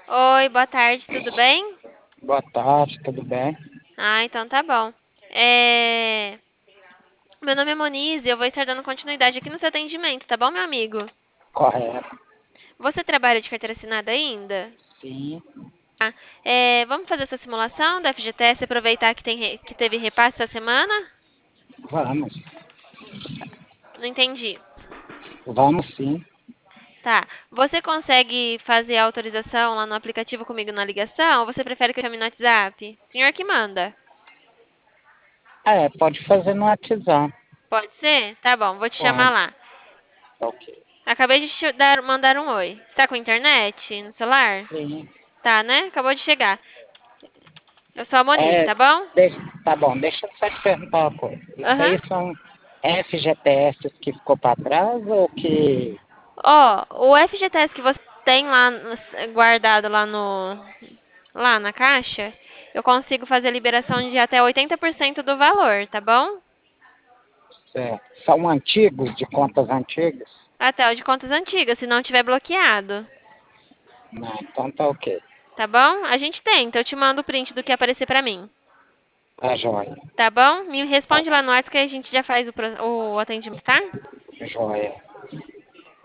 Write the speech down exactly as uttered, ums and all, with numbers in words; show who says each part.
Speaker 1: Oi, boa tarde, tudo bem?
Speaker 2: Boa tarde, tudo bem?
Speaker 1: Ah, então tá bom. É... Meu nome é Monize e eu vou estar dando continuidade aqui no seu atendimento, tá bom, meu amigo?
Speaker 2: Correto.
Speaker 1: Você trabalha de carteira assinada ainda?
Speaker 2: Sim,
Speaker 1: É, Vamos fazer essa simulação da F G T S e aproveitar que, tem re- que teve repasse essa semana?
Speaker 2: vamos.
Speaker 1: Não entendi.
Speaker 2: Vamos sim.
Speaker 1: Tá. Você consegue fazer a autorização lá no aplicativo comigo na ligação ou você prefere que eu chame no WhatsApp? Senhor que manda.
Speaker 2: É, pode fazer no WhatsApp.
Speaker 1: Pode ser? Tá bom, vou te chamar
Speaker 2: Pode.
Speaker 1: lá.
Speaker 2: Ok.
Speaker 1: Acabei de te dar, mandar um oi. Está com internet no celular?
Speaker 2: Sim.
Speaker 1: Tá, né? Acabou de chegar. Eu sou a Monize,
Speaker 2: É,
Speaker 1: tá bom?
Speaker 2: deixa- tá bom, deixa eu só te perguntar uma coisa. Isso
Speaker 1: Aham.
Speaker 2: aí são F G T S que ficou para trás ou que...
Speaker 1: Ó, o F G T S que você tem lá no- guardado lá no lá na caixa, eu consigo fazer a liberação de até oitenta por cento do valor, tá bom?
Speaker 2: é, são antigos, de contas antigas?
Speaker 1: Até o de contas antigas, se não tiver bloqueado,
Speaker 2: Não, então tá ok.
Speaker 1: tá bom? A gente tenta, eu te mando o print do que aparecer pra mim,
Speaker 2: Tá joia.
Speaker 1: tá bom? Me
Speaker 2: Tá
Speaker 1: responde lá no WhatsApp que a gente já faz o, pro- o atendimento, tá?
Speaker 2: joia.